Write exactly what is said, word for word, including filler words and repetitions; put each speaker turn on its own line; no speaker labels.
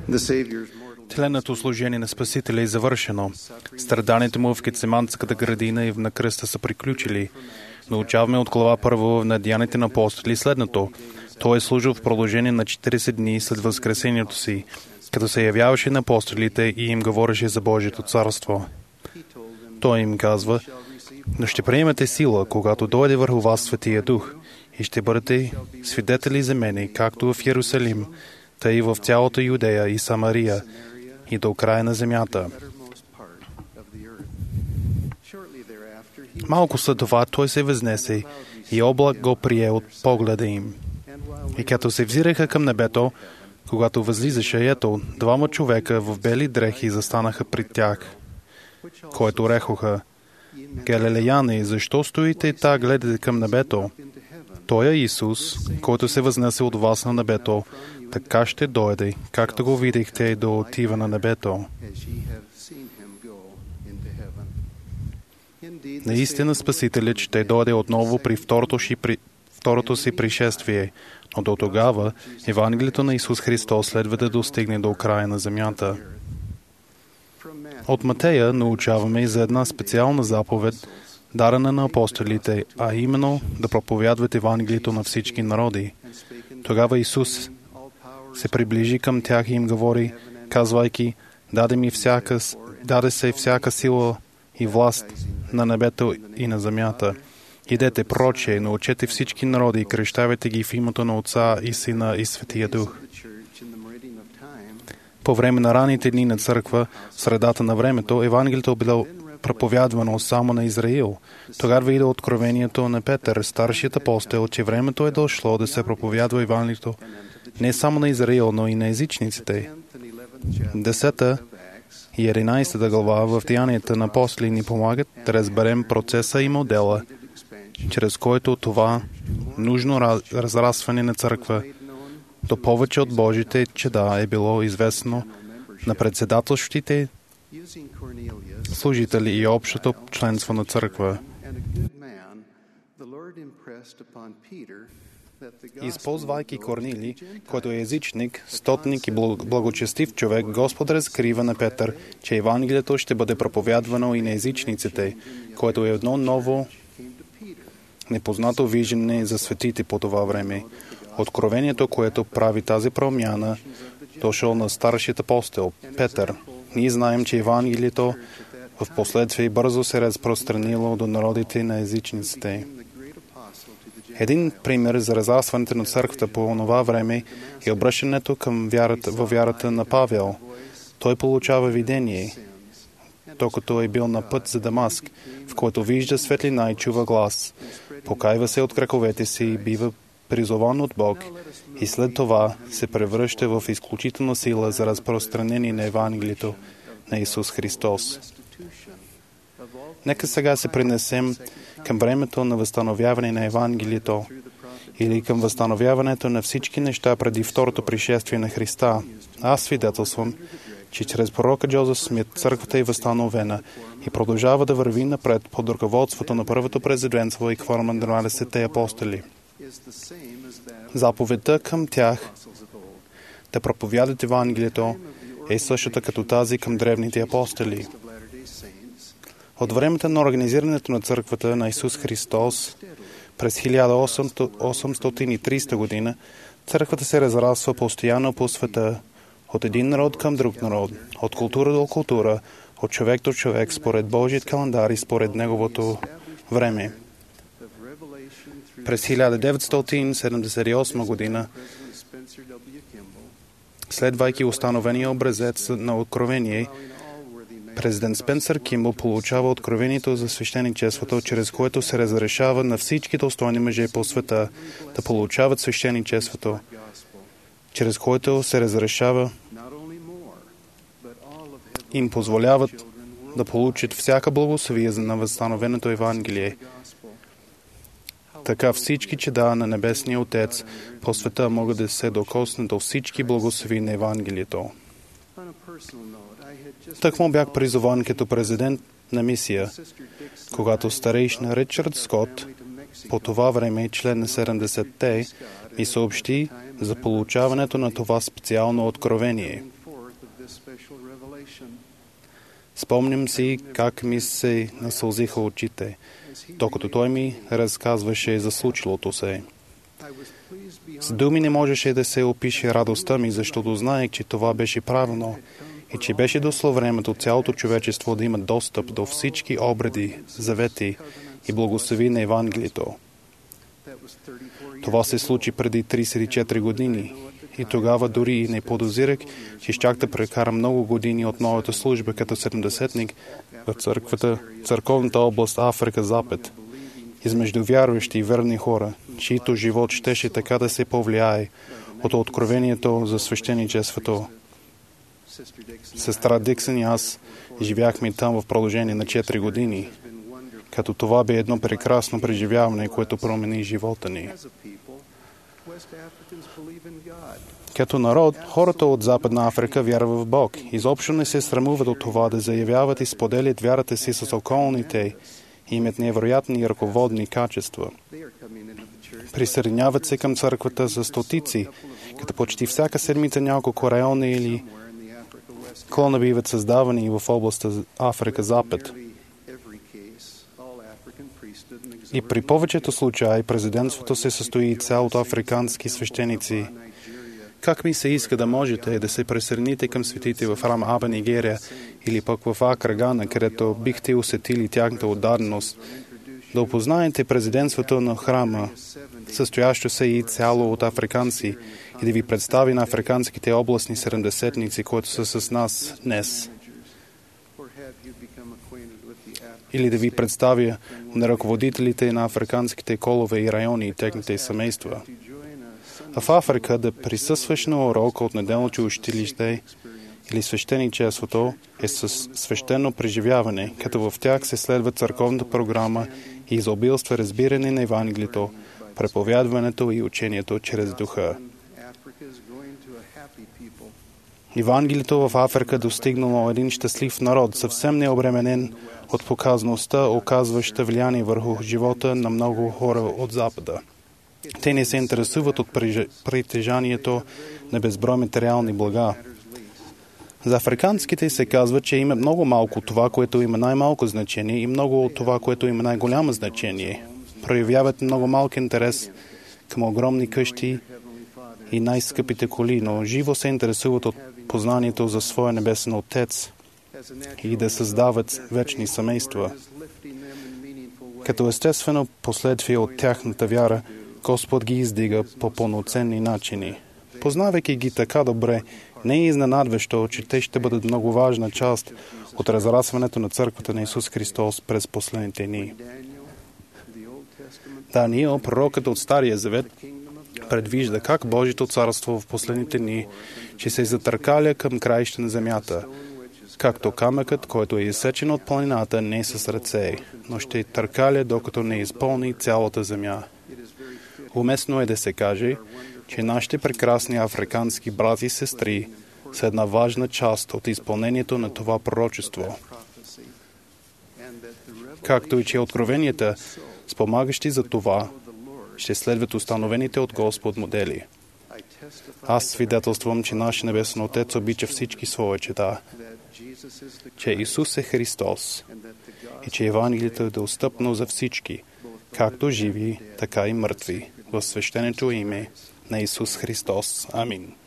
Тленото служение на Спасителя е завършено. Страданията му в Гетсеманската градина и на кръста са приключили. Научаваме от глава първо на Деяните на апостоли следното. Той е служил в продължение на четиридесет дни след възкресението си, като се явяваше на апостолите и им говореше за Божието царство. Той им казва: но ще приемете сила, когато дойде върху вас Светия Дух, и ще бъдете свидетели за мене, както в Йерусалим, тъй и в цялата Юдея и Самария, и до края на земята. Малко след това той се възнесе и облак го прие от погледа им. И като се взираха към небето, когато възлизаше, ето, двама човека в бели дрехи застанаха пред тях, който рекоха: Галилеяни, защо стоите та гледате към небето? Той е Исус, който се възнесе от вас на небето, така ще дойде, както го видихте да отива на небето. Наистина Спасителят ще дойде отново при второто си, при, второто си пришествие, но до тогава Евангелието на Исус Христос следва да достигне до края на земята. От Матея научаваме и за една специална заповед, дарена на апостолите, а именно да проповядват Евангелието на всички народи. Тогава Исус се приближи към тях и им говори, казвайки: даде ми всяка, даде се всяка сила и власт на небето и на земята. Идете проче, научете всички народи и кръщавайте ги в името на Отца и Сина и Светия Дух. По време на ранните дни на църква, в средата на времето, Евангелието било проповядвано само на Израил. Тогава иде откровението на Петър, старшият апостол, че времето е дошло да се проповядва Евангелието не само на Израил, но и на езичниците. Десета и единайсета глава в Деянията на апостоли ни помагат да разберем процеса и модела, чрез който това нужно разрастване на църква до повече от Божите чеда е било известно на председателстващите служители и общото членство на църква. Използвайки Корнили, който е езичник, стотник и благочестив човек, Господ разкрива на Петър, че Евангелието ще бъде проповядвано и на езичниците, което е едно ново, непознато виждане за светите по това време. Откровението, което прави тази промяна, дошъл на старшият апостол Петър. Ние знаем, че Евангелието в последствие бързо се разпространило до народите на езичниците. Един пример за разрастването на църквата по това време е обръщането към вярата, във вярата на Павел. Той получава видение, докато е бил на път за Дамаск, в който вижда светлина и чува глас. Покайва се от греховете си и бива призован от Бог, и след това се превръща в изключителна сила за разпространение на Евангелието на Исус Христос. Нека сега се пренесем към времето на възстановяване на Евангелието или към възстановяването на всички неща преди второто пришествие на Христа. Аз свидетелствам, че чрез пророка Джозеф Смит църквата е възстановена и продължава да върви напред под ръководството на първото президентство и кворума на дванадесетте апостоли. Заповедта към тях да проповядат Евангелието е същата като тази към древните апостоли. От времето на организирането на църквата на Исус Христос през хиляда осемстотин и тридесета година църквата се разраства постоянно по света, от един народ към друг народ, от култура до култура, от човек до човек, според Божият календар и според неговото време. През хиляда деветстотин седемдесет и осма година, следвайки установения образец на откровение, президент Спенсър Кимбъл получава откровението за свещеничеството, чрез което се разрешава на всички достойни мъже по света да получават свещеничеството, чрез което се разрешава им позволяват да получат всяка благословие на възстановеното Евангелие. Така всички чеда на Небесния Отец по света могат да се докоснат до всички благослови на Евангелието. Тъкмо бях призован като президент на мисия, когато старейшина Ричард Скот, по това време член на седемдесетте, ми съобщи за получаването на това специално откровение. Спомням си как ми се насълзиха очите, докато той ми разказваше за случилото се. С думи не можеше да се опише радостта ми, защото знаех, че това беше правилно и че беше дошло времето цялото човечество да има достъп до всички обреди, завети и благослови на Евангелието. Това се случи преди тридесет и четири години и тогава дори и не подозирах, че щях да прекара много години от моята служба като седемдесетник в църквата, църковната област Африка Запад, измежду вярващи и верни хора, чието живот щеше така да се повлияе от откровението за свещеничеството. Сестра Диксън и аз живяхме там в продължение на четири години, като това бе едно прекрасно преживяване, което промени живота ни. Като народ, хората от Западна Африка вярват в Бог. Изобщо не се срамуват от това да заявяват и споделят вярата си с околните и имат невероятни ръководни качества. Присъединяват се към църквата за стотици, като почти всяка седмица няколко района или клона биват създавани в областта Африка Запад. И при повечето случаи президентството се състои цялото африкански свещеници. Как ми се иска да можете да се присъедините към светите в Рам Аба, Нигерия или пък в Акра, Гана, където бихте усетили тяхната отдаденост, да опознаете президентството на храма, състоящо се и цяло от африканци, и да ви представи на африканските областни седемдесетници, които са с нас днес. Или да ви представя на ръководителите на африканските колове и райони и техните семейства. В Африка да присъстваш на урок от неделното училище или свещеничеството е със свещено преживяване, като в тях се следва църковната програма и изобилства разбиране на Евангелието, преповядването и учението чрез духа. Евангелието в Африка достигнало един щастлив народ, съвсем необременен от показността, оказваща влияние върху живота на много хора от Запада. Те не се интересуват от притежанието на безброй материални блага. За африканските се казва, че има много малко това, което има най-малко значение и много от това, което има най-голямо значение. Проявяват много малък интерес към огромни къщи и най-скъпите коли, но живо се интересуват от познанието за своя небесен Отец и да създават вечни семейства. Като естествено последствие от тяхната вяра, Господ ги издига по пълноценни начини. Познавайки ги така добре, не е изненадващо, че те ще бъдат много важна част от разрастването на църквата на Исус Христос през последните дни. Даниил, пророкът от Стария Завет, предвижда как Божието царство в последните дни ще се затъркаля към краища на земята, както камъкът, който е изсечен от планината, не е с ръце, но ще търкаля, докато не изпълни цялата земя. Уместно е да се каже, че нашите прекрасни африкански брати и сестри са една важна част от изпълнението на това пророчество. Както и че откровенията, спомагащи за това, ще следват установените от Господ модели. Аз свидетелствам, че нашия Небесен Отец обича всички свои чета, че Исус е Христос и че Евангелието е достъпно за всички, както живи, така и мъртви, в свещеното име на Исус Христос. Амин.